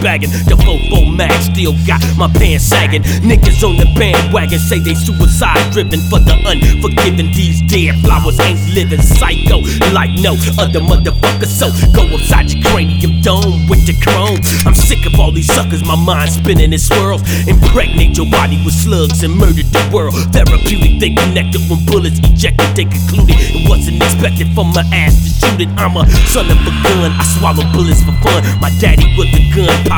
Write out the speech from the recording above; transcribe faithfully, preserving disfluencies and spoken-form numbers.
bagging. The fofo mag still got my pants sagging. Niggas on the bandwagon say they suicide driven for the unforgiven. These dead flowers ain't living. Psycho like no other motherfucker. So go upside your cranium dome with the chrome. I'm sick of all these suckers, my mind spinning in swirls. Impregnate your body with slugs and murder the world. Therapeutic, they connected when bullets ejected. They concluded it wasn't expected for my ass to shoot it. I'm a son of a gun, I swallow bullets for fun. My daddy was a gun